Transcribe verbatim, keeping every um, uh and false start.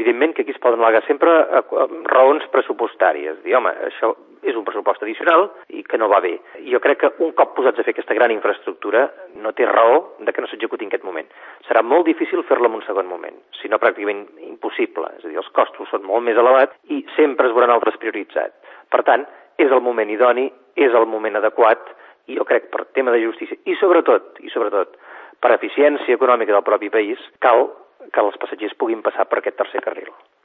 evidentment que aquí es poden al·legar sempre raons pressupostàries. Dir, home, això és un pressupost addicional i que no va bé. Jo crec que un cop posats a fer aquesta gran infraestructura no té raó de que no s'executi en aquest moment. Serà molt difícil fer-la en un segon moment, si no pràcticament impossible. És a dir, els costos són molt més elevats i sempre es veuran altres prioritzats. Per tant, és el moment idoni, és el moment adequat, i jo crec per tema de justícia i sobretot, i sobretot per eficiència econòmica del propi país, cal que els passatgers puguin passar per aquest tercer carril.